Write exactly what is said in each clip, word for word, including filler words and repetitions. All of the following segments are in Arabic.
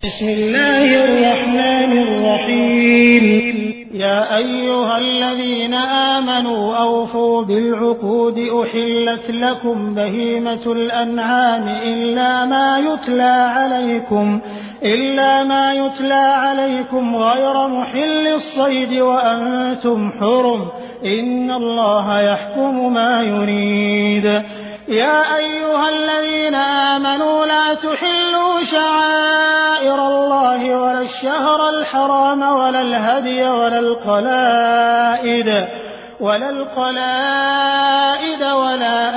بسم الله الرحمن الرحيم. يا أيها الذين آمنوا أوفوا بالعقود أحلت لكم بهيمة الأنعام إلا ما يتلى عليكم إلا ما يتلى عليكم غير محل الصيد وأنتم حرم إن الله يحكم ما يريد. يا أيها الذين آمنوا لا تحلوا شعائر الله ولا الشهر الحرام ولا الهدي ولا القلائد ولا القلائد ولا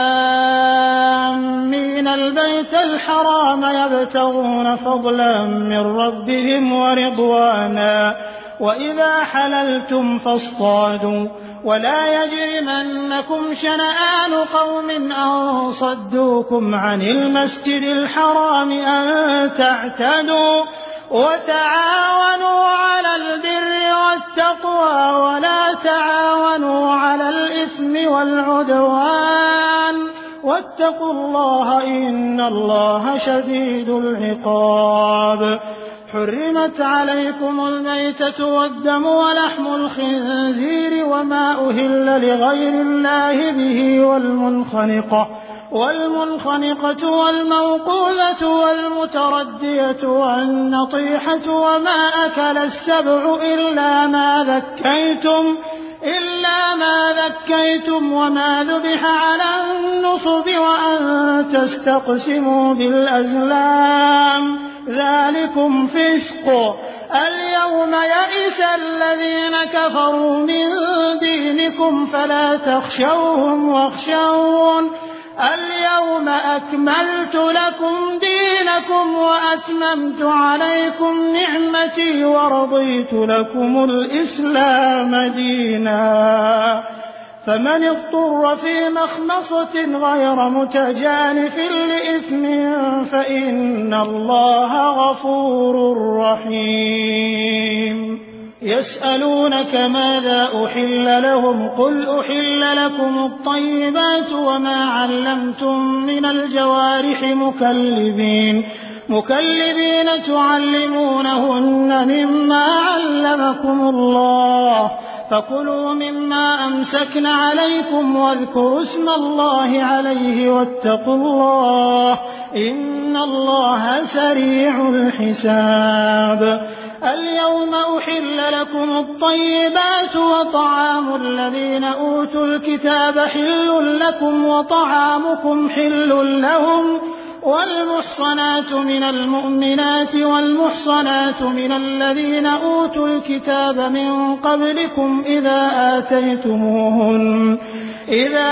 آمين البيت الحرام يبتغون فضلا من ربهم ورضوانا وإذا حللتم فاصطادوا ولا يجرمنكم شنآن قوم أن صدوكم عن المسجد الحرام أن تعتدوا وتعاونوا على البر والتقوى ولا تعاونوا على الإثم والعدوان واتقوا الله إن الله شديد العقاب. حرمت عليكم الميتة والدم ولحم الخنزير وما أهل لغير الله به والمنخنقة والمنخنقة والموقوذة والمتردية والنطيحة وما أكل السبع إلا ما ذكيتم إلا ما ذكيتم وما ذبح على النصب وأن تستقسموا بالأزلام ذلكم فسق. اليوم يئس الذين كفروا من دينكم فلا تخشوهم واخشون اليوم أكملت لكم دينكم وأتممت عليكم نعمتي ورضيت لكم الإسلام دينا. فمن اضطر في مخمصة غير متجانف لإثم فإن الله غفور رحيم. يسألونك ماذا أحل لهم قل أحل لكم الطيبات وما علمتم من الجوارح مكلبين مكلبين تعلمونهن مما علمكم الله فكلوا مما أمسكن عليكم واذكروا اسم الله عليه واتقوا الله إن الله سريع الحساب. اليوم أحل لكم الطيبات وطعام الذين أوتوا الكتاب حل لكم وطعامكم حل لهم والمحصنات من المؤمنات والمحصنات من الذين أوتوا الكتاب من قبلكم إذا آتيتموهن إذا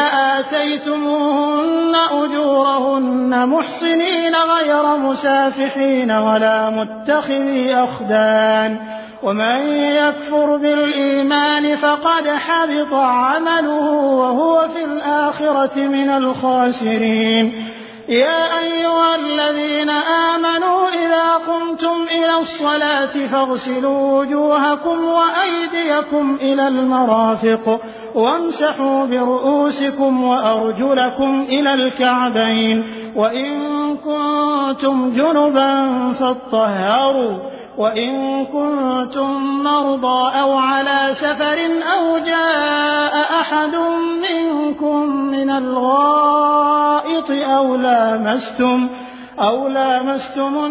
آتيتموهن أجورهن محصنين غير مسافحين ولا متخذي أخدان ومن يكفر بالإيمان فقد حبط عمله وهو في الآخرة من الخاسرين. يا أيها الذين آمنوا إذا قمتم إلى الصلاة فاغسلوا وجوهكم وأيديكم إلى المرافق وامسحوا برؤوسكم وأرجلكم إلى الكعبين وإن كنتم جنبا فاطهروا وإن كنتم مرضى أو على سفر أو جاء أحد منكم من الغائط أو لامستم أو لامستم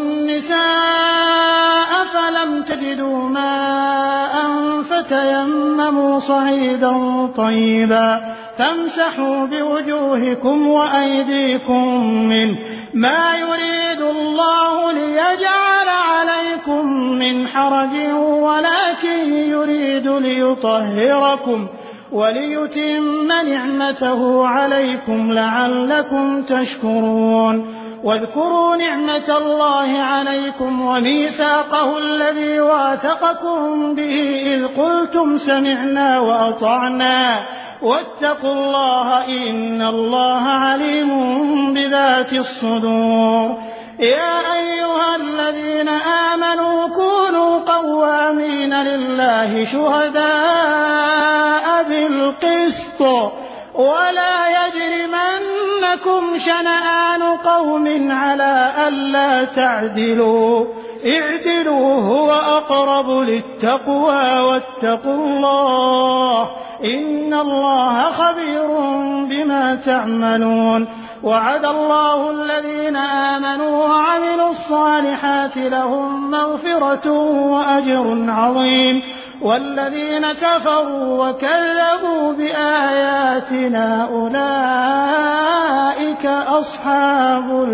النساء فلم تجدوا ماء فتيمموا صعيدا طيبا فامسحوا بوجوهكم وأيديكم منه ما يريد الله ليجعل عليكم من حرج ولكن يريد ليطهركم وليتم نعمته عليكم لعلكم تشكرون. واذكروا نعمة الله عليكم وميثاقه الذي واثقكم به إذ قلتم سمعنا وأطعنا واتقوا الله إن الله عليم بذات الصدور. يا أيها الذين آمنوا كونوا قوامين لله شهداء بالقسط ولا يجرمنكم شنآن قوم على ألا تعدلوا اعدلوا هو أقرب للتقوى واتقوا الله إن الله خبير بما تعملون وعد الله الذين آمنوا وعملوا الصالحات لهم مغفرة وأجر عظيم والذين كفروا وكذبوا بآياتنا أولئك أصحاب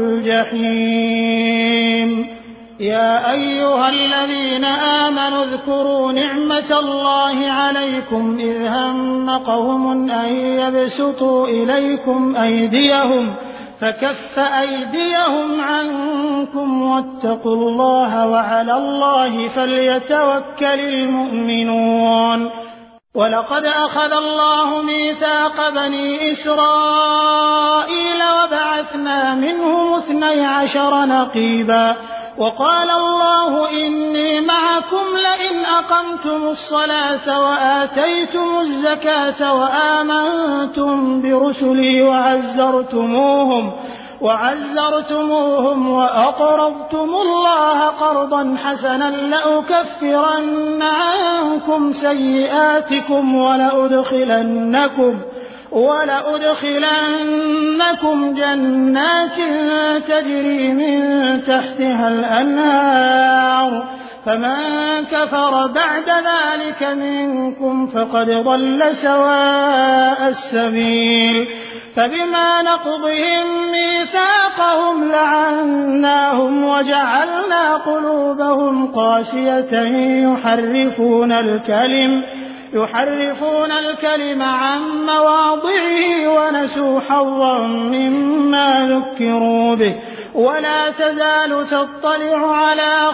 الجحيم يا أيها الذين آمنوا اذكروا نعمة الله عليكم إذ هم قوم أن يبسطوا إليكم أيديهم فكف أيديهم عنكم واتقوا الله وعلى الله فليتوكل المؤمنون ولقد أخذ الله ميثاق بني إسرائيل وبعثنا منهم اثني عشر نقيبا وقال الله إني معكم لئن أقمتم الصلاة وآتيتم الزكاة وآمنتم برسلي وعزرتموهم وعزرتموهم وأقرضتم الله قرضا حسنا لأكفرن عنكم سيئاتكم ولأدخلنكم ولأدخلنكم جنات تجري من تحتها الأنهار فمن كفر بعد ذلك منكم فقد ضل سواء السبيل فبما نقضهم ميثاقهم لعناهم وجعلنا قلوبهم قاسية يحرفون الكلم يحرفون الكلم عن مواضعه ونسوا حظا مما ذكروا به ولا تزال تطلع على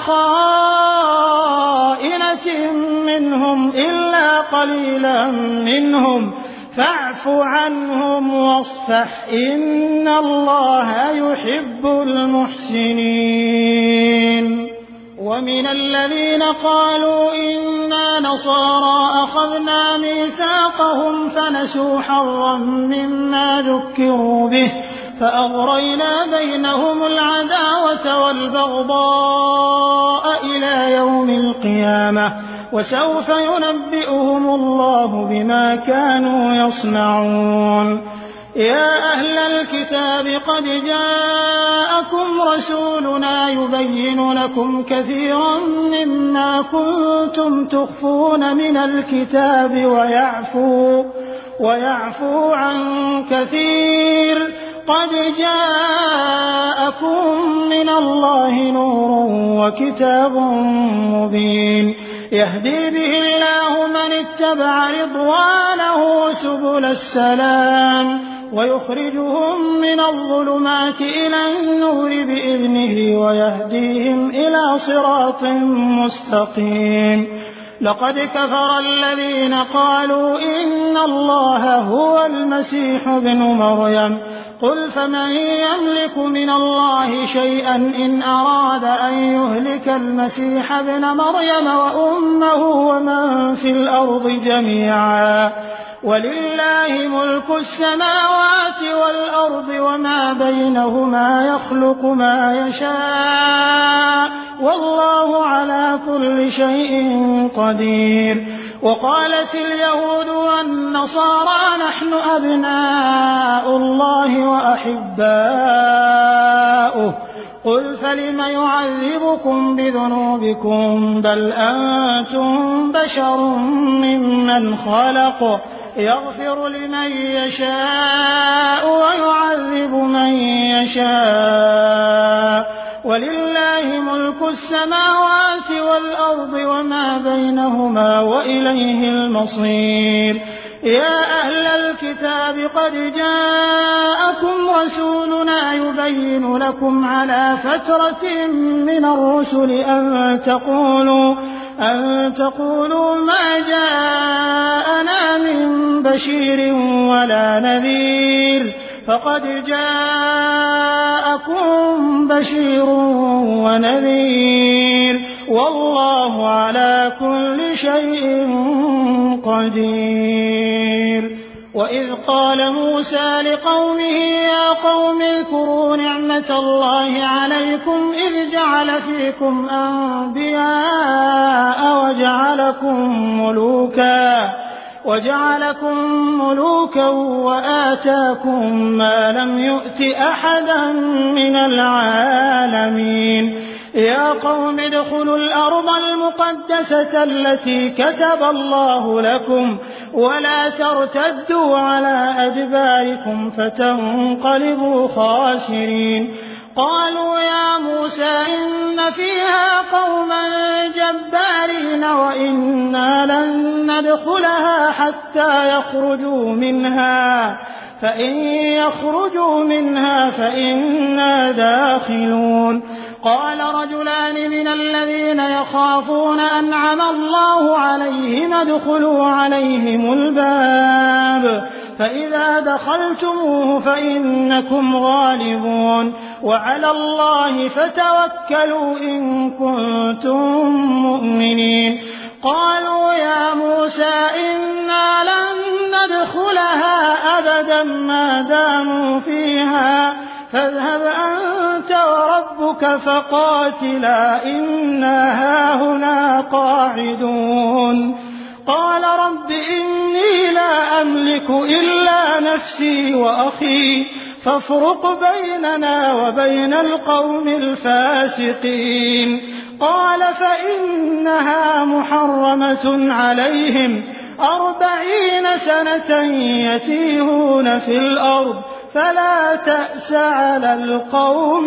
خائنة منهم إلا قليلا منهم فاعف عنهم واصفح إن الله يحب المحسنين ومن الذين قالوا إنا نصارى أخذنا ميثاقهم فنسوا حظا مما ذكروا به فأغرينا بينهم العداوة والبغضاء إلى يوم القيامة وسوف ينبئهم الله بما كانوا يصنعون يا أهل الكتاب قد جاءكم رسولنا يبين لكم كثيرا مما كنتم تخفون من الكتاب ويعفو, ويعفو عن كثير قد جاءكم من الله نور وكتاب مبين يهدي به الله من اتبع رضوانه سبل السلام ويخرجهم من الظلمات إلى النور بإذنه ويهديهم إلى صراط مستقيم لقد كفر الذين قالوا إن الله هو المسيح ابن مريم قل فمن يملك من الله شيئا إن أراد أن يهلك المسيح ابن مريم وأمه ومن في الأرض جميعا ولله ملك السماوات والأرض وما بينهما يخلق ما يشاء والله على كل شيء قدير وقالت اليهود والنصارى نحن أبناء الله وأحباؤه قل فلم يعذبكم بذنوبكم بل أنتم بشر ممن خلق يغفر لمن يشاء ويعذب من يشاء ولله ملك السماوات والأرض وما بينهما وإليه المصير يا أهل الكتاب قد جاءكم رسولنا يبين لكم على فترة من الرسل أن تقولوا أن تقولوا ما جاءنا من بشير ولا نذير فقد جاءكم بشير ونذير والله على كل شيء قدير وإذ قال موسى لقومه يا قوم اذكروا نعمة الله عليكم إذ جعل فيكم أنبياء وجعلكم ملوكا وجعلكم ملوكا وآتاكم ما لم يؤت أحدا من العالمين يا قوم ادخلوا الأرض المقدسة التي كتب الله لكم ولا ترتدوا على أدباركم فتنقلبوا خاسرين قالوا يا موسى إن فيها قوما جبارين وإنا لن ندخلها حتى يخرجوا منها فإن يخرجوا منها فإنا داخلون قال رجلان من الذين يخافون أنعم الله عليهم ادخلوا عليهم الباب فإذا دخلتموه فإنكم غالبون وعلى الله فتوكلوا إن كنتم مؤمنين قالوا يا موسى إنا لن ندخلها أبدا ما داموا فيها فاذهب أنت وربك فقاتلا إنا هاهنا قاعدون قال رب إني لا أملك إلا نفسي وأخي فافرق بيننا وبين القوم الفاسقين قال فإنها محرمة عليهم أربعين سنة يتيهون في الأرض فلا تأس على القوم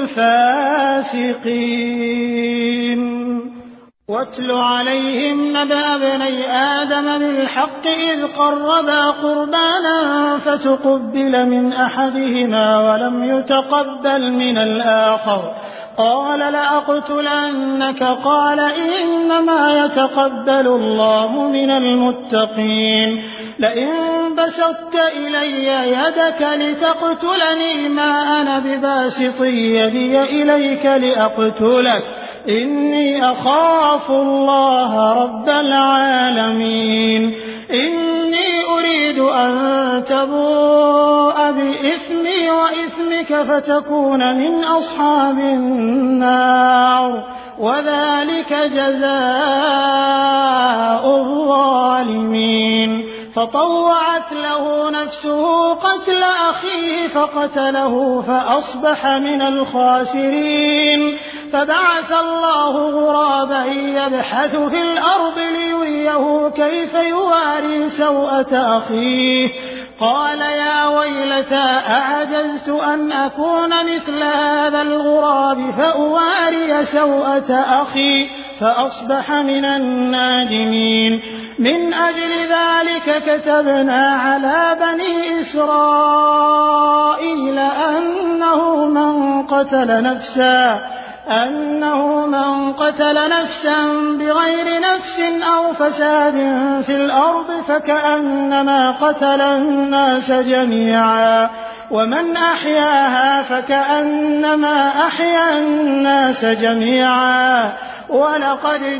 الفاسقين واتل عليهم نبأ ابني آدم بالحق إذ قربا قربانا فتقبل من أحدهما ولم يتقبل من الآخر قال لأقتلنك قال إنما يتقبل الله من المتقين لئن بسطت إلي يدك لتقتلني ما أنا بباسط يدي إليك لأقتلك إني أخاف الله رب العالمين إني أريد أن تبوء بإثمي وإثمك فتكون من أصحاب النار وذلك جزاء الظالمين فطوعت له نفسه قتل أخيه فقتله فأصبح من الخاسرين فبعث الله غرابا يبحث في الأرض ليريه كيف يواري سوءة أخيه قال يا ويلتى أعجزت أن أكون مثل هذا الغراب فأواري سوءة أخي فأصبح من النادمين من أجل ذلك كتبنا على بني إسرائيل أنه من قتل نفسا أنه من قتل نفسا بغير نفس أو فساد في الأرض فكأنما قتل الناس جميعا ومن أحياها فكأنما أحيا الناس جميعا ولقد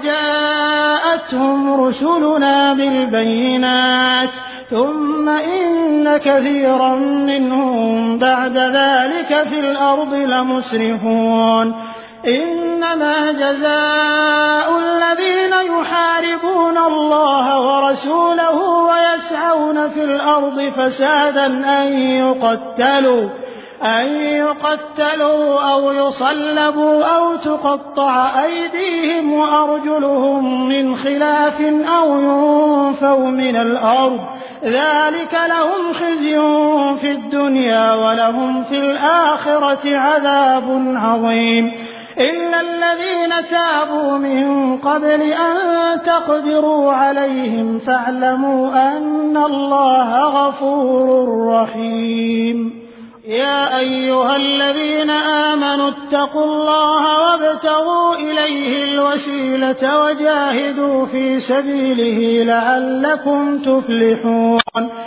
جاءتهم رسلنا بالبينات ثم إن كثيرا منهم بعد ذلك في الأرض لمسرفون إنما جزاء الذين يحاربون الله ورسوله ويسعون في الأرض فسادا أن يقتلوا أن يقتلوا أو يصلبوا أو تقطع أيديهم وأرجلهم من خلاف أو ينفوا من الأرض ذلك لهم خزي في الدنيا ولهم في الآخرة عذاب عظيم إلا الذين تابوا من قبل أن تقدروا عليهم فاعلموا أن الله غفور رحيم يا أيها الذين آمنوا اتقوا الله وابتغوا إليه الوسيلة وجاهدوا في سبيله لعلكم تفلحون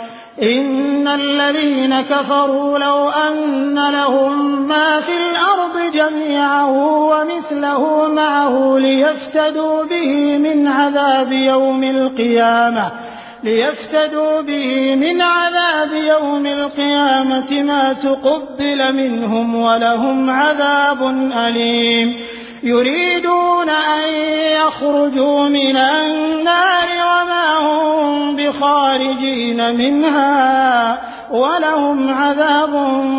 إن الذين كفروا لو أن لهم ما في الأرض جميعا ومثله معه ليفتدوا به من عذاب يوم القيامة ليفتدوا به من عذاب يوم القيامة ما تقبل منهم ولهم عذاب أليم يريدون أن يخرجوا من النار وما هم بخارجين منها ولهم عذاب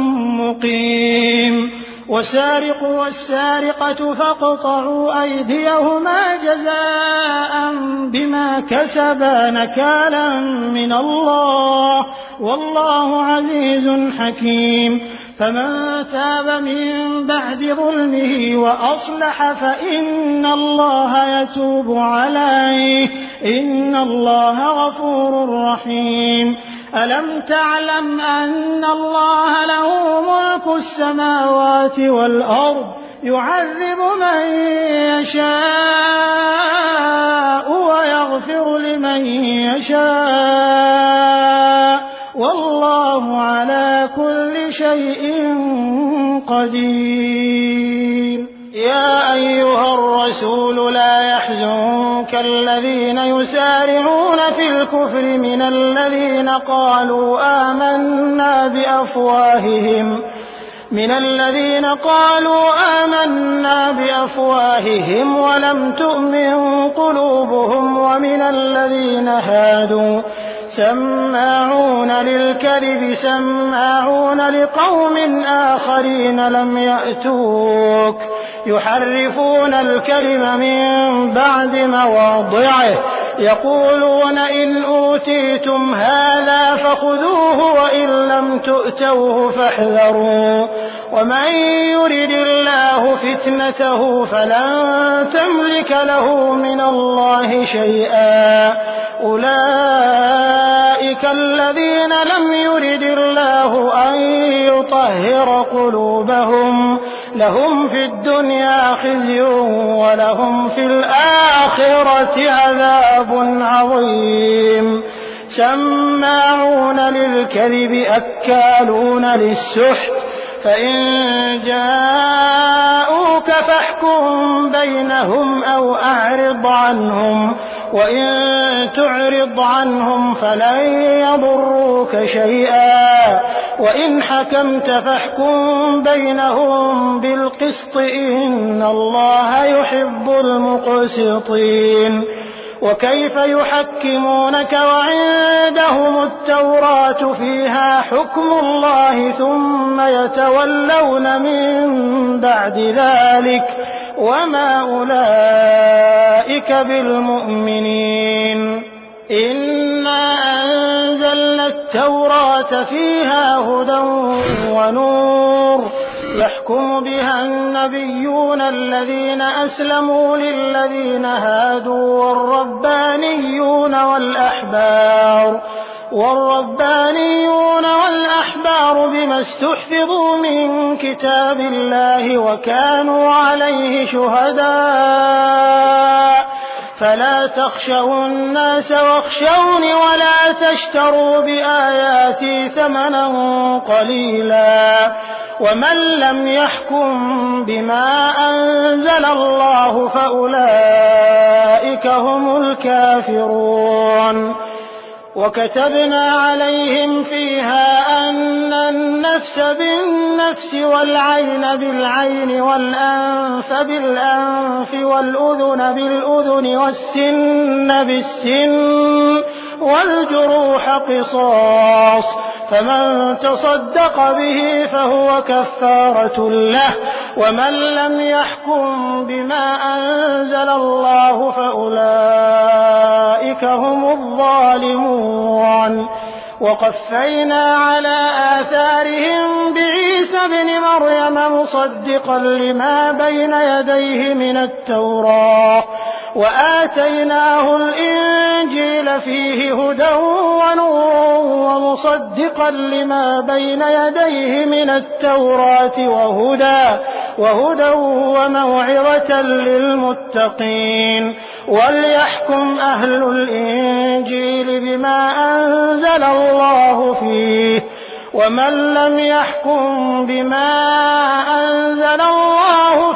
مقيم والسارق والسارقة فاقطعوا أيديهما جزاء بما كسبا نكالا من الله والله عزيز حكيم فمن تاب من بعد ظلمه وأصلح فإن الله يتوب عليه إن الله غفور رحيم ألم تعلم أن الله له ملك السماوات والأرض يعذب من يشاء ويغفر لمن يشاء والله على كل شيء قدير يا أيها الرسول لا يحزنك الذين يسارعون في الكفر من الذين قالوا آمنا بأفواههم من الذين قالوا آمنا بأفواههم ولم تؤمن قلوبهم ومن الذين هادوا سماعون للكذب سماعون لقوم آخرين لم يأتوك يحرفون الكلم من بعد مواضعه يقولون إن أوتيتم هذا فخذوه وإن لم تؤتوه فاحذروا ومن يرد الله فتنته فلن تملك له من الله شيئا أولئك الذين لم يرد الله أن يطهر قلوبهم لهم في الدنيا خزي ولهم في الآخرة عذاب عظيم سماعون للكذب أكالون للسحت فإن جاءوك فاحكم بينهم أو أعرض عنهم وإن تعرض عنهم فلن يضروك شيئا وإن حكمت فاحكم بينهم بالقسط إن الله يحب المقسطين وكيف يحكمونك وعندهم التوراة فيها حكم الله ثم يتولون من بعد ذلك وما أولئك بالمؤمنين إنا أنزلنا التوراة فيها هدى ونور يحكم بها النبيون الذين أسلموا للذين هادوا والربانيون والأحبار والربانيون والأحبار بما استحفظوا من كتاب الله وكانوا عليه شهداء فلا تخشوا الناس واخشوني ولا تشتروا بآياتي ثمنا قليلا ومن لم يحكم بما أنزل الله فأولئك هم الكافرون وكتبنا عليهم فيها أن النفس بالنفس والعين بالعين والأنف بالأنف والأذن بالأذن والسن بالسن والجروح قصاص فمن تصدق به فهو كفارة له ومن لم يحكم بما أنزل الله فأولئك هم الظالمون وقفينا على آثارهم بعيسى ابن مريم مصدقا لما بين يديه من التوراة وآتيناه الإنجيل فيه هدى ونور ومصدقا لما بين يديه من التوراة وهدى وهدى وموعظة للمتقين وليحكم أهل الإنجيل بما أنزل الله فيه ومن لم يحكم بما أنزل الله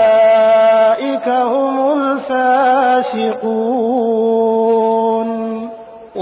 فأولئك هم الفاسقون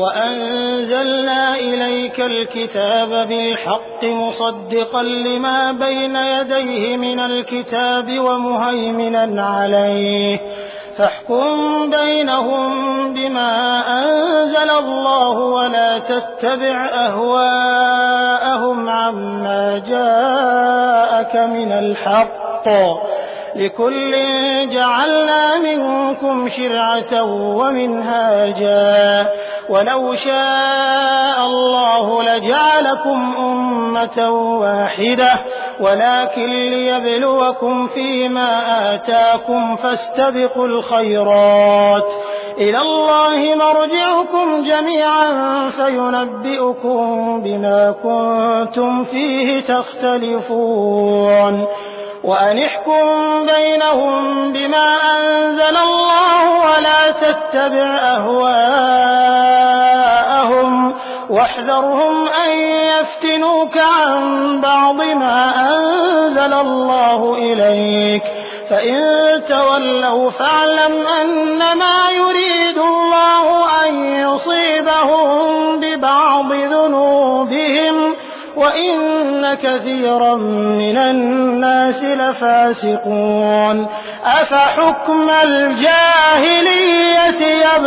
وأنزلنا إليك الكتاب بالحق مصدقا لما بين يديه من الكتاب ومهيمنا عليه فاحكم بينهم بما أنزل الله ولا تتبع أهواءهم عما جاءك من الحق لكل جعلنا منكم شرعة ومنهاجا ولو شاء الله لجعلكم أمة واحدة ولكن ليبلوكم فيما آتاكم فاستبقوا الخيرات إلى الله مرجعكم جميعا فينبئكم بما كنتم فيه تختلفون وأن احكم بينهم بما أنزل الله ولا تتبع أهواءهم واحذرهم أن يفتنوك عن بعض ما أنزل الله إليك فإن تولوا فاعلم أنما يريد الله أن يصيبهم ببعض ذنوبهم وإن كثيرا من الناس لفاسقون أفحكم الجاهلية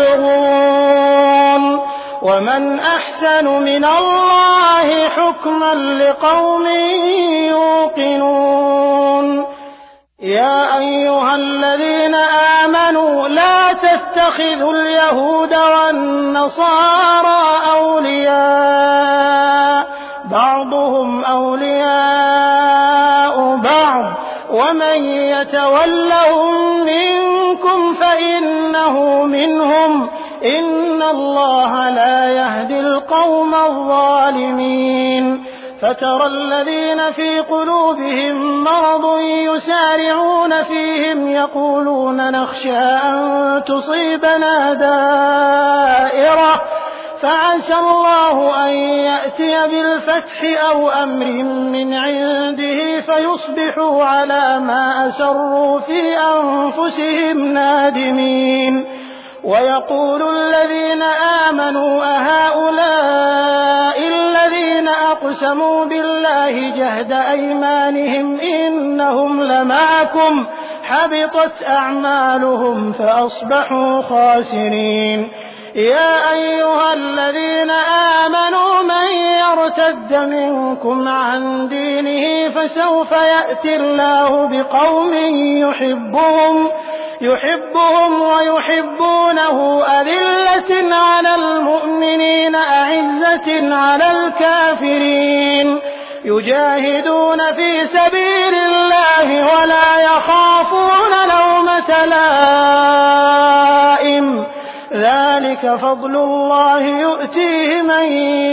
يبغون ومن أحسن من الله حكما لقوم يوقنون يا أيها الذين آمنوا لا تتخذوا اليهود والنصارى أولياء بعضهم أولياء بعض ومن يتولهم منكم فإنه منهم إن الله لا يهدي القوم الظالمين فترى الذين في قلوبهم مرض يسارعون فيهم يقولون نخشى أن تصيبنا دائرة فعسى الله أن يأتي بالفتح أو أمر من عنده فيصبحوا على ما أسروا في أنفسهم نادمين ويقول الذين آمنوا أهؤلاء الذين أقسموا بالله جهد أيمانهم إنهم لمعكم حبطت أعمالهم فأصبحوا خاسرين يا أيها الذين آمنوا من يرتد منكم عن دينه فسوف يأتي الله بقوم يحبهم يحبهم ويحبونه أذلة على المؤمنين أعزة على الكافرين يجاهدون في سبيل الله ولا يخافون لومة لائم ذلك فضل الله يؤتيه من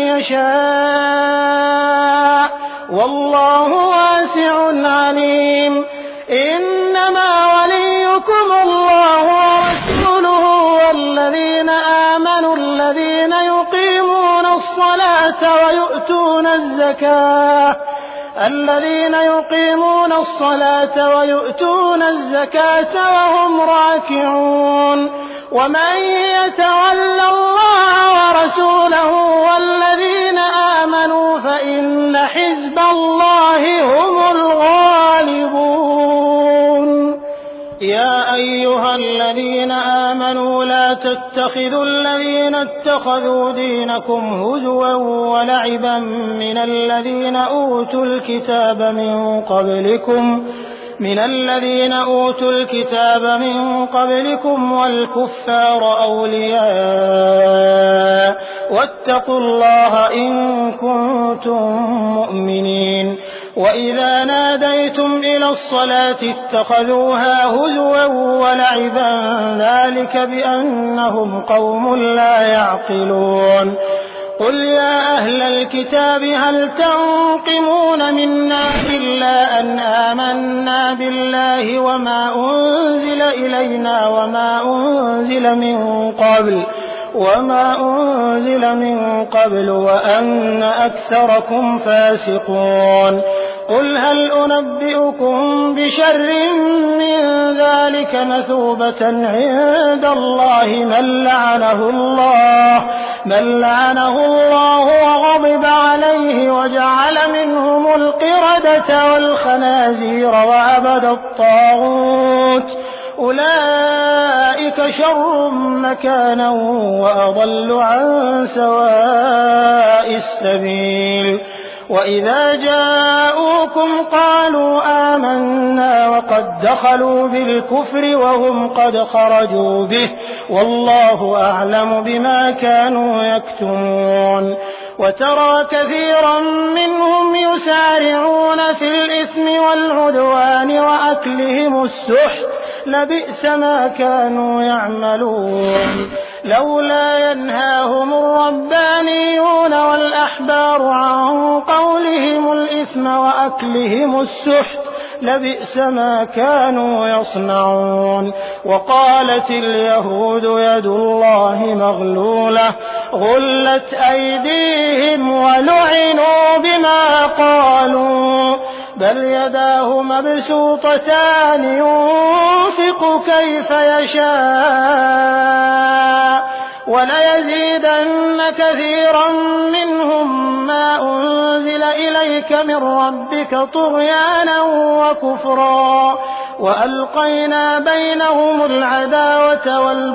يشاء والله واسع عليم إنما وليكم الله ورسوله والذين آمنوا الذين يقيمون الصلاة ويؤتون الزكاة الذين يقيمون الصلاة ويؤتون الزكاة وهم راكعون ومن يتول الله ورسوله والذين آمنوا فإن حزب الله هم الغالبون يا أيها الذين آمنوا لا تتخذوا الذين اتخذوا دينكم هزوا ولعبا من الذين أوتوا الكتاب من قبلكم من الذين أوتوا الكتاب من قبلكم والكفار أولياء واتقوا الله إن كنتم مؤمنين وإذا ناديتم إلى الصلاة اتخذوها هزوا ولعبا ذلك بأنهم قوم لا يعقلون قل يا أهل الكتاب هل تنقمون منا إلا أن آمنا بالله وما أنزل إلينا وما أنزل من قبل وما أنزل من قبل وأن أكثركم فاسقون قل هل أنبئكم بشر من ذلك مثوبة عند الله من لعنه الله من لعنه الله وغضب عليه وجعل منهم القردة والخنازير وعبد الطاغوت أولئك شر مكانا وأضل عن سواء السبيل وإذا جاءوكم قالوا آمنا وقد دخلوا بالكفر وهم قد خرجوا به والله أعلم بما كانوا يكتمون وترى كثيرا منهم يسارعون في الإثم والعدوان وأكلهم السحت لبئس ما كانوا يعملون لولا ينهاهم الربانيون والأحبار عن قولهم الإثم وأكلهم السحت لبئس ما كانوا يصنعون وقالت اليهود يد الله مغلولة غلت أيديهم ولعنوا بما قالوا بل يداه مبسوطتان ينفق كيف يشاء وليزيدن كثيرا منهم ما أنزل إليك من ربك طغيانا وكفرا وألقينا بينهم العداوة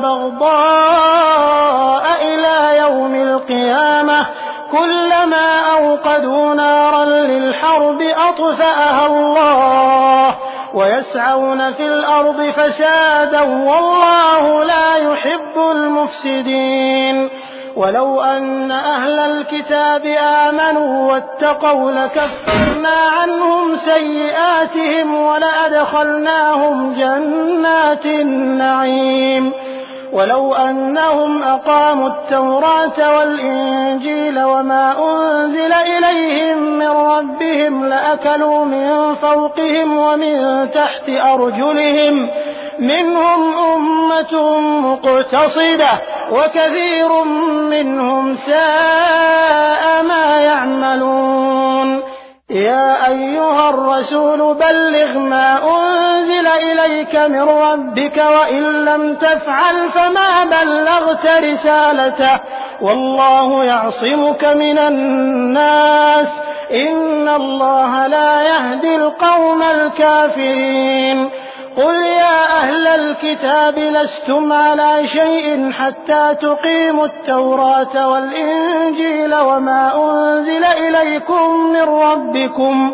والبغضاء إلى يوم القيامة كلما أوقدوا نارا للحرب أطفأها الله ويسعون في الأرض فسادا والله لا يحب المفسدين ولو أن أهل الكتاب آمنوا واتقوا لكفرنا عنهم سيئاتهم ولأدخلناهم جنات النعيم ولو أنهم أقاموا التوراة والإنجيل وما أنزل إليهم من ربهم لأكلوا من فوقهم ومن تحت أرجلهم منهم أمة مقتصدة وكثير منهم ساء ما يعملون يا أيها الرسول بلغ ما أنزل إليك من ربك وإن لم تفعل فما بلغت رسالته والله يعصمك من الناس إن الله لا يهدي القوم الكافرين قل يا أهل الكتاب لستم على شيء حتى تقيموا التوراة والإنجيل وما أنزل إليكم من ربكم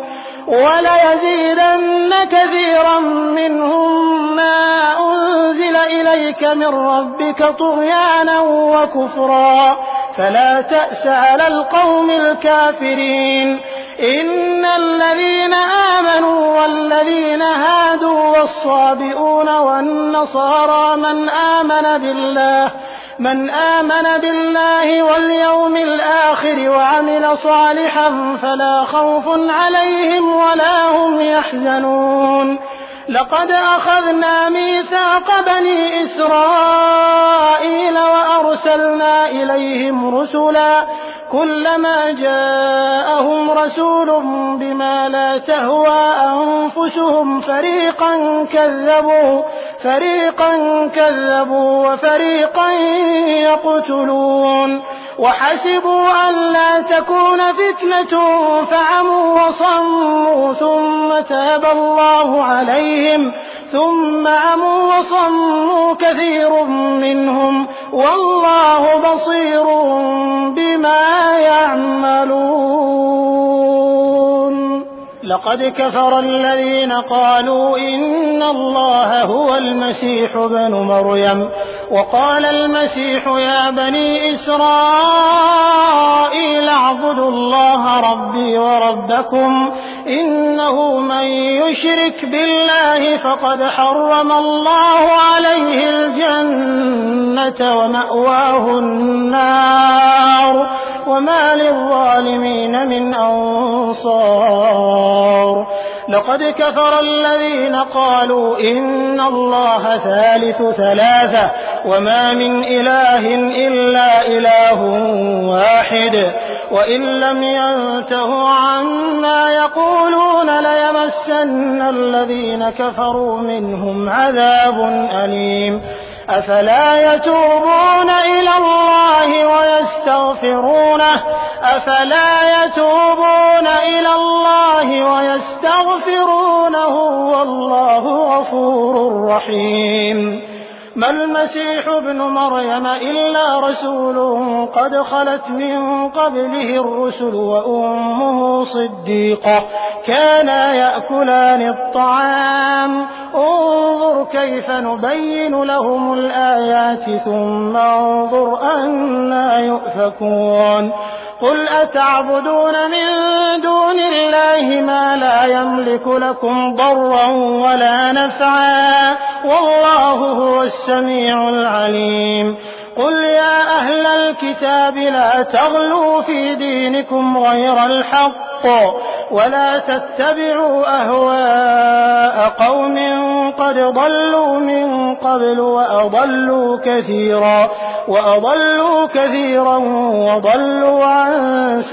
وليزيدن كثيرا منهم ما أنزل إليك من ربك طغيانا وكفرا فلا تأس على القوم الكافرين إن الذين آمنوا والذين هادوا والصابئون والنصارى من آمن بالله من آمن بالله واليوم الآخر وعمل صالحا فلا خوف عليهم ولا هم يحزنون لقد أخذنا ميثاق بني إسرائيل وأرسلنا إليهم رسلا كلما جاءهم رسول بما لا تهوى أنفسهم فريقا كذبوا فريقا كذبوا وفريقا يقتلون وحسبوا أن لا تكون فتنة فعموا وصموا ثم تاب الله عليهم ثم عموا وصموا كثير منهم والله بصير بما يعملون لقد كفر الذين قالوا إن الله هو المسيح ابن مريم وقال المسيح يا بني إسرائيل اعبدوا الله ربي وربكم إنه من يشرك بالله فقد حرم الله عليه الجنة ومأواه النار وما للظالمين من أنصار لقد كفر الذين قالوا إن الله ثالث ثلاثة وما من إله إلا إله واحد وإن لم ينتهوا عما يقولون ليمسن الذين كفروا منهم عذاب أليم أفلا يتوبون إلى الله ويستغفرونه أفلا يتوبون إلى الله ويستغفرونه والله غفور رحيم ما المسيح ابن مريم إلا رسول قد خلت من قبله الرسل وأمه صديقة كانا يأكلان الطعام انظر كيف نبين لهم الآيات ثم انظر أنا يؤفكون قل أتعبدون من دون الله ما لا يملك لكم ضرا ولا نفعا والله هو السميع العليم قل يا أهل الكتاب لا تغلوا في دينكم غير الحق ولا تتبعوا أهواء قوم قد ضلوا من قبل وأضلوا كثيرا وأضلوا كثيرا وضلوا عن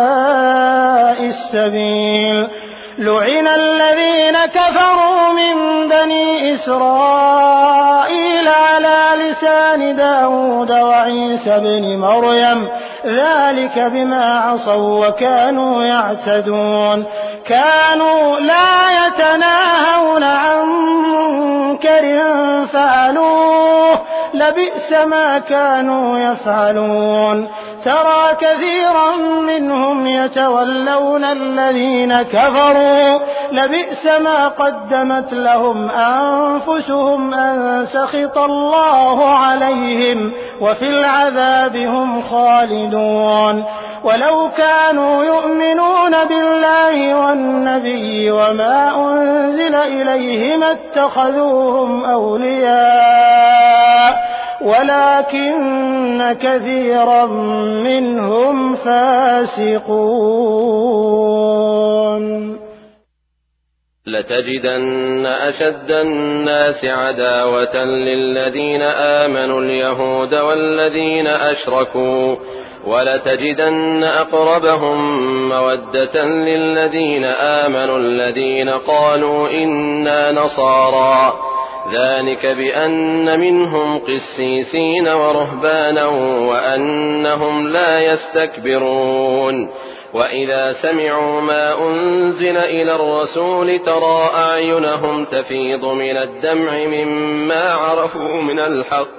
سواء السبيل لعن الذين كفروا من بني إسرائيل على لسان داود وعيسى بن مريم ذلك بما عصوا وكانوا يعتدون كانوا لا يتناهون عن منكر فعلوه لبئس ما كانوا يفعلون ترى كثيرا منهم يتولون الذين كفروا لبئس ما قدمت لهم أنفسهم أن سخط الله عليهم وفي العذاب هم خالدون ولو كانوا يؤمنون بالله والنبي وما أنزل إليه ما اتخذوهم أولياء ولكن كثيرا منهم فاسقون لتجدن أشد الناس عداوة للذين آمنوا اليهود والذين أشركوا ولتجدن أقربهم مودة للذين آمنوا الذين قالوا إنا نصارى ذلك بأن منهم قسيسين ورهبانا وأنهم لا يستكبرون وإذا سمعوا ما أنزل إلى الرسول ترى أعينهم تفيض من الدمع مما عرفوا من الحق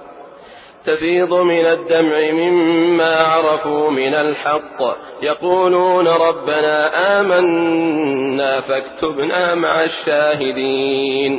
تفيض من الدمع مما عرفوا من الحق يقولون ربنا آمنا فاكتبنا مع الشاهدين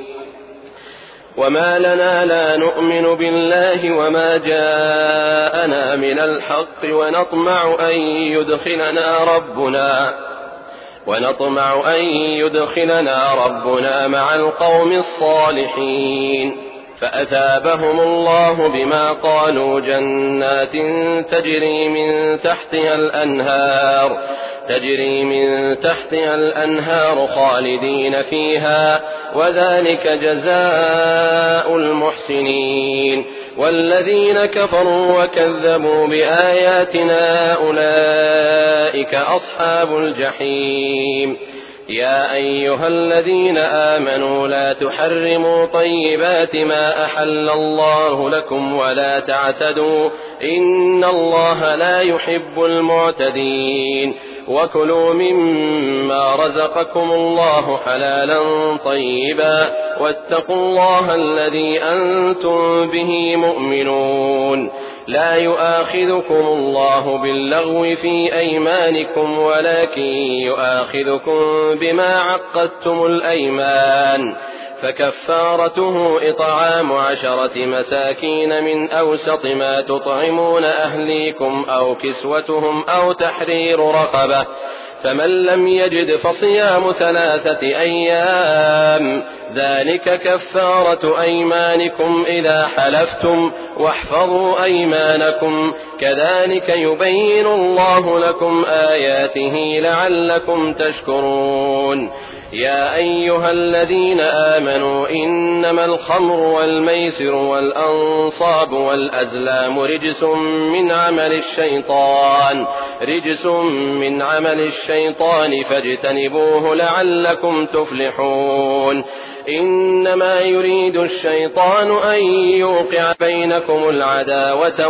وما لنا لا نؤمن بالله وما جاءنا من الحق ونطمع أن يدخلنا ربنا ونطمع أن يدخلنا ربنا مع القوم الصالحين فأثابهم الله بما قالوا جنات تجري من تحتها الأنهار تجري من تحتها الأنهار خالدين فيها وذلك جزاء المحسنين والذين كفروا وكذبوا بآياتنا أولئك أصحاب الجحيم يا أيها الذين آمنوا لا تحرموا طيبات ما أحل الله لكم ولا تعتدوا إن الله لا يحب المعتدين وكلوا مما رزقكم الله حلالا طيبا واتقوا الله الذي أنتم به مؤمنون لا يؤاخذكم الله باللغو في أيمانكم ولكن يؤاخذكم بما عقدتم الأيمان فكفارته إطعام عشرة مساكين من أوسط ما تطعمون أهليكم أو كسوتهم أو تحرير رقبة فمن لم يجد فصيام ثلاثة أيام ذلك كفارة أيمانكم إذا حلفتم واحفظوا أيمانكم كذلك يبين الله لكم آياته لعلكم تشكرون يا أيها الذين آمنوا إنما الخمر والميسر والأنصاب والأزلام رجس من عمل الشيطان رجس من عمل الشيطان فاجتنبوه لعلكم تفلحون إنما يريد الشيطان أن يوقع بينكم العداوة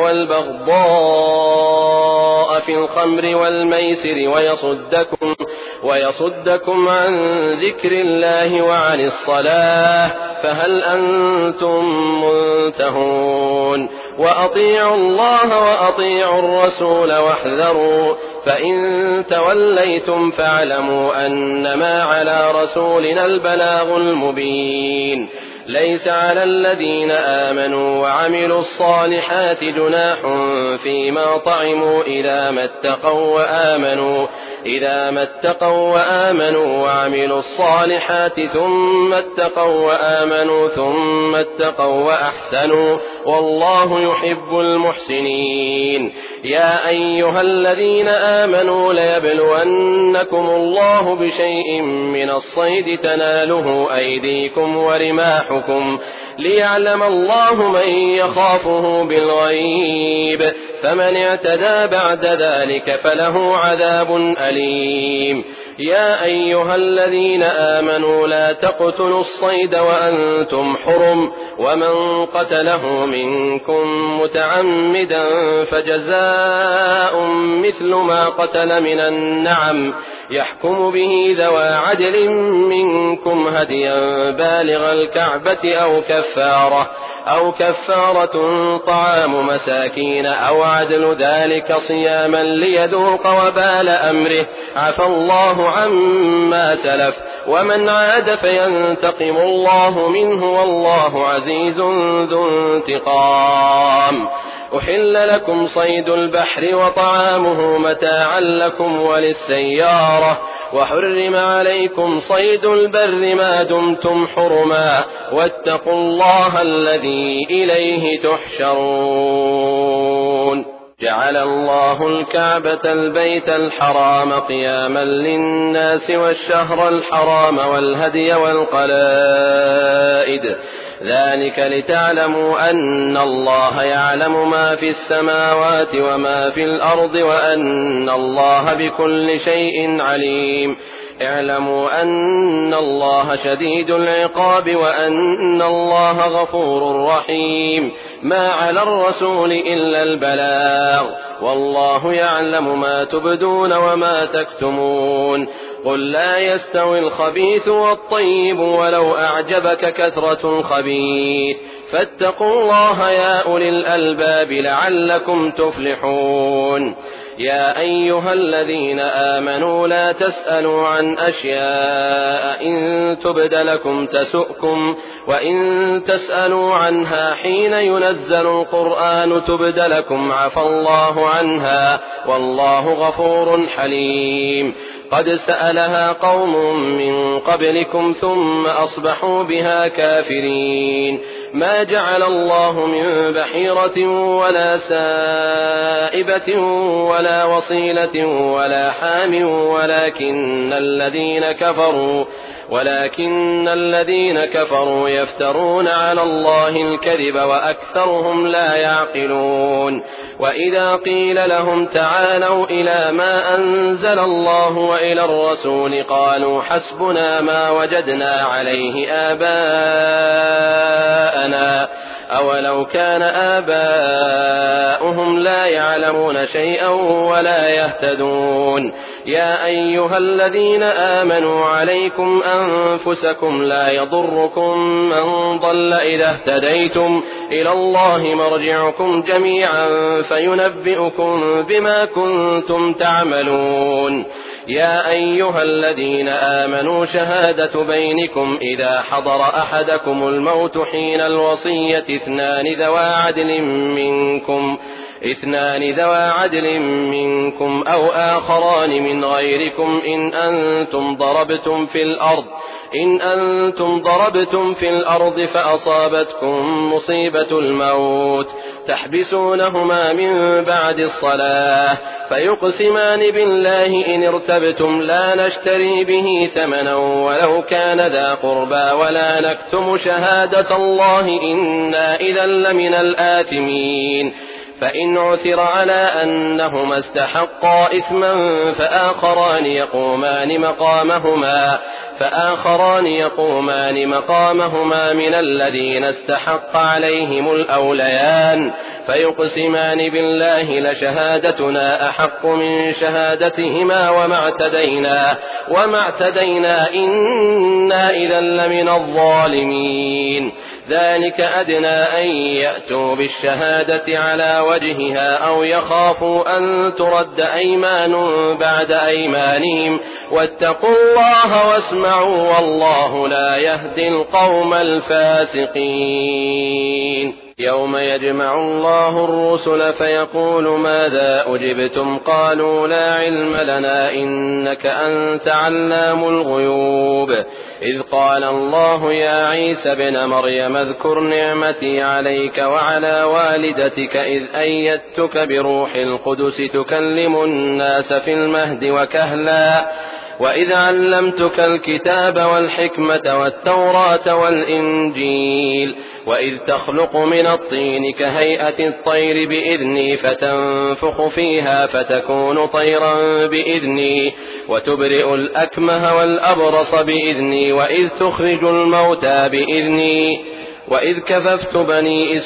والبغضاء في الخمر والميسر ويصدكم, ويصدكم عن ذكر الله وعن الصلاة فهل أنتم منتهون وأطيعوا الله وأطيعوا الرسول واحذروا فإن توليتم فاعلموا أنما على رسولنا البلاغ المبين ليس على الذين آمنوا وعملوا الصالحات جناح فيما طعموا إذا ما اتقوا وآمنوا إذا ما اتقوا وآمنوا وعملوا الصالحات ثم اتقوا وآمنوا ثم اتقوا وأحسنوا والله يحب المحسنين يا أيها الذين آمنوا ليبلونكم الله بشيء من الصيد تناله أيديكم ورماحكم ليعلم الله من يخافه بالغيب فمن اعتدى بعد ذلك فله عذاب أليم يا أيها الذين آمنوا لا تقتلوا الصيد وأنتم حرم ومن قتله منكم متعمدا فجزاء مثل ما قتل من النعم يحكم به ذوى عدل منكم هديا بالغ الكعبة أو كفارة أو كفارة طعام مساكين أو عدل ذلك صياما ليذوق وبال أمره عفى الله عما سلف ومن عاد فينتقم الله منه والله عزيز ذو انتقام أحل لكم صيد البحر وطعامه متاعا لكم وللسيارة وحرم عليكم صيد البر ما دمتم حرما واتقوا الله الذي إليه تحشرون جعل الله الكعبة البيت الحرام قياما للناس والشهر الحرام والهدي والقلائد ذلك لتعلموا أن الله يعلم ما في السماوات وما في الأرض وأن الله بكل شيء عليم اعلموا أن الله شديد العقاب وأن الله غفور رحيم ما على الرسول إلا البلاغ والله يعلم ما تبدون وما تكتمون قل لا يستوي الخبيث والطيب ولو أعجبك كثرة الخبيث فاتقوا الله يا أولي الألباب لعلكم تفلحون يا أيها الذين آمنوا لا تسألوا عن أشياء إن تبد لكم تسؤكم وإن تسألوا عنها حين ينزل القرآن تبد لكم عفى الله عنها والله غفور حليم قد سألها قوم من قبلكم ثم أصبحوا بها كافرين ما جعل الله من بحيرة ولا سائبة ولا وصيلة ولا حام ولكن الذين كفروا ولكن الذين كفروا يفترون على الله الكذب وأكثرهم لا يعقلون وإذا قيل لهم تعالوا إلى ما أنزل الله وإلى الرسول قالوا حسبنا ما وجدنا عليه آباءنا أولو كان آباؤهم لا يعلمون شيئا ولا يهتدون يا أيها الذين آمنوا عليكم أنفسكم لا يضركم من ضل إذا اهتديتم إلى الله مرجعكم جميعا فينبئكم بما كنتم تعملون يا أيها الذين آمنوا شهادة بينكم إذا حضر أحدكم الموت حين الوصية اثنان ذوى عدل منكم اثنان ذوى عدل منكم أو آخران من غيركم إن أنتم ضربتم في الأرض إن أنتم ضربتم في الأرض فأصابتكم مصيبة الموت تحبسونهما من بعد الصلاة فيقسمان بالله إن ارتبتم لا نشتري به ثمنا ولو كان ذا قربى ولا نكتم شهادة الله إنا إذا لمن الآثمين فإن عثر على أنهما استحقا إثما فآخران يقومان مقامهما فآخران يقومان مقامهما من الذين استحق عليهم الأوليان فيقسمان بالله لشهادتنا أحق من شهادتهما وما اعتدينا وما اعتدينا إنا إذا لمن الظالمين ذلك أدنى أن يأتوا بالشهادة على وجهها أو يخافوا أن ترد أيمان بعد أيمانهم واتقوا الله واسمعوا والله لا يهدي القوم الفاسقين يوم يجمع الله الرسل فيقول ماذا أجبتم قالوا لا علم لنا إنك أنت علام الغيوب إذ قال الله يا عيسى ابن مريم اذكر نعمتي عليك وعلى والدتك إذ أيدتك بروح القدس تكلم الناس في المهد وكهلا وإذ علمتك الكتاب والحكمة والتوراة والإنجيل وإذ تخلق من الطين كهيئة الطير بإذني فتنفخ فيها فتكون طيرا بإذني وتبرئ الأكمه والأبرص بإذني وإذ تخرج الموتى بإذني وإذ كففت بني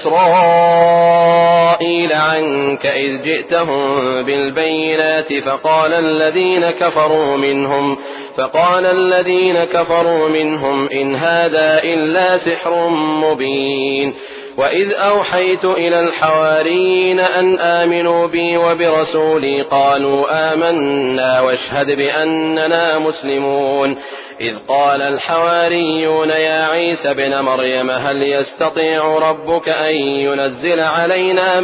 إسرائيل عنك إذ جئتهم بالبينات فقال الذين كفروا منهم فقال الذين كفروا منهم إن هذا إلا سحر مبين وإذ أوحيت إلى الحواريين أن آمنوا بي وبرسولي قالوا آمنا واشهد بأننا مسلمون إذ قال الحواريون يا عيسى ابن مريم هل يستطيع ربك أن ينزل علينا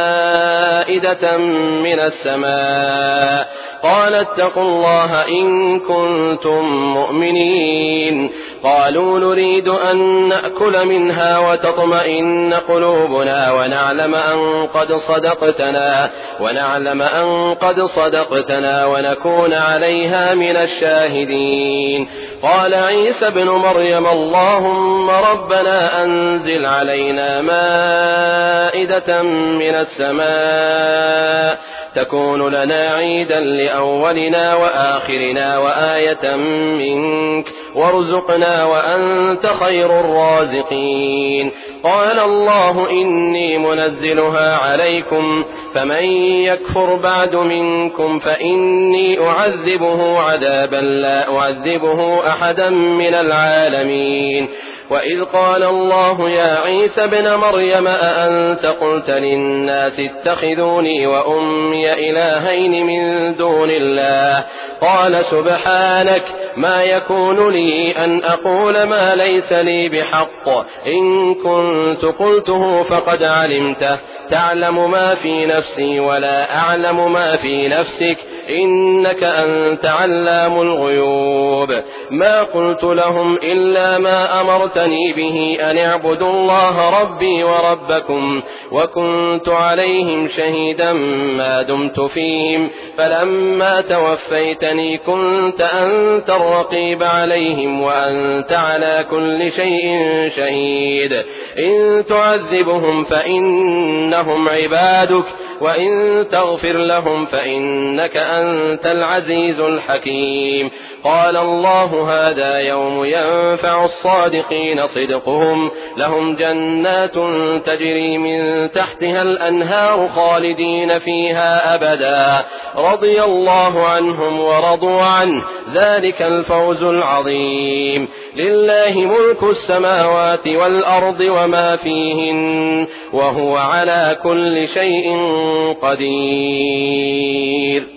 مائدة من السماء قال اتقوا الله إن كنتم مؤمنين قالوا نريد أن نأكل منها وتطمئن قلوبنا ونعلم أن قد صدقتنا ونعلم أن قد صدقتنا ونكون عليها من الشاهدين قال عيسى ابن مريم اللهم ربنا أنزل علينا مائدة من السماء تكون لنا عيدا لأولنا وآخرنا وآية منك وارزقنا وأنت خير الرازقين قال الله إني منزلها عليكم فمن يكفر بعد منكم فإني أعذبه عذابا لا أعذبه أحدا من العالمين وإذ قال الله يا عيسى ابن مريم أأنت قلت للناس اتخذوني وأمي إلهين من دون الله قال سبحانك ما يكون لي أن أقول ما ليس لي بحق إن كنت قلته فقد علمته تعلم ما في نفسي ولا أعلم ما في نفسك إنك أنت علام الغيوب ما قلت لهم إلا ما أمرتني به أن اعبدوا الله ربي وربكم وكنت عليهم شهيدا ما دمت فيهم فلما توفيتني كنت أنت الرقيب عليهم وأنت على كل شيء شهيد إن تعذبهم فإنهم عبادك وإن تغفر لهم فإنك أنت العزيز الحكيم قال الله هذا يوم ينفع الصادقين صدقهم لهم جنات تجري من تحتها الأنهار خالدين فيها أبدا رضي الله عنهم ورضوا عنه ذلك الفوز العظيم لله ملك السماوات والأرض وما فيهن وهو على كل شيء قدير